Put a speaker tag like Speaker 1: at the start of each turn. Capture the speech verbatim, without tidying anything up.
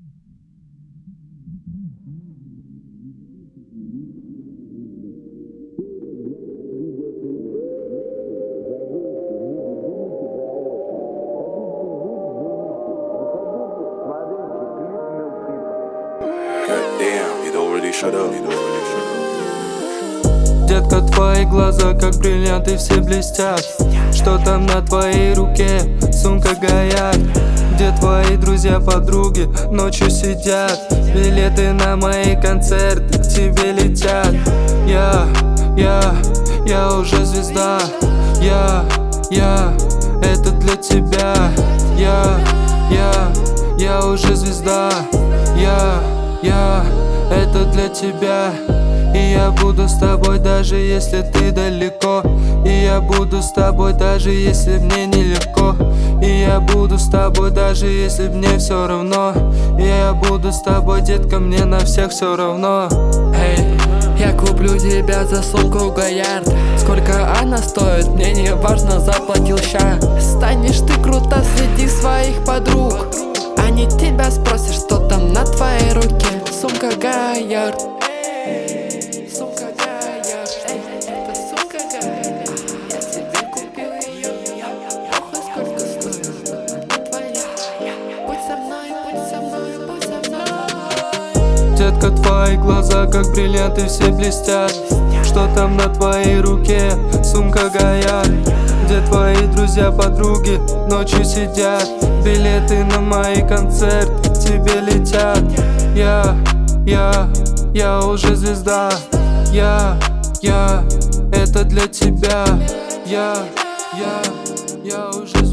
Speaker 1: Детка, твои глаза как бриллианты, все блестят. Что там на твоей руке? Сумка Гояк. Где твои друзья, подруги? Ночью сидят. Билеты на мои концерты к тебе летят. Я, я, я уже звезда. Я, я, это для тебя. Я, я, я уже звезда. Я, я, это для тебя. И я буду с тобой, даже если ты далеко. И я буду с тобой, даже если мне нелегко. И я буду с тобой, даже если мне все равно. И я буду с тобой, детка, мне на всех все равно.
Speaker 2: Эй, я куплю тебя за сумку Гоярд. Сколько она стоит, мне не важно, заплатил ща. Станешь ты круто среди своих подруг. Они тебя спросят, что там на твоей руке. Сумка Гоярд. Сумка Гоярд. Это сумка Гоярд. Я тебе купил ее. Похуй, сколько стоит. Она твоя. Будь со мной, будь со мной, будь со мной.
Speaker 1: Детка, твои глаза как бриллианты, все блестят. Что там на твоей руке? Сумка Гояк. Где твои друзья, подруги? Ночью сидят. Билеты на мои концерты к тебе летят. Я, я, я уже звезда. Я, я, это для тебя. Я, я, я уже звезда.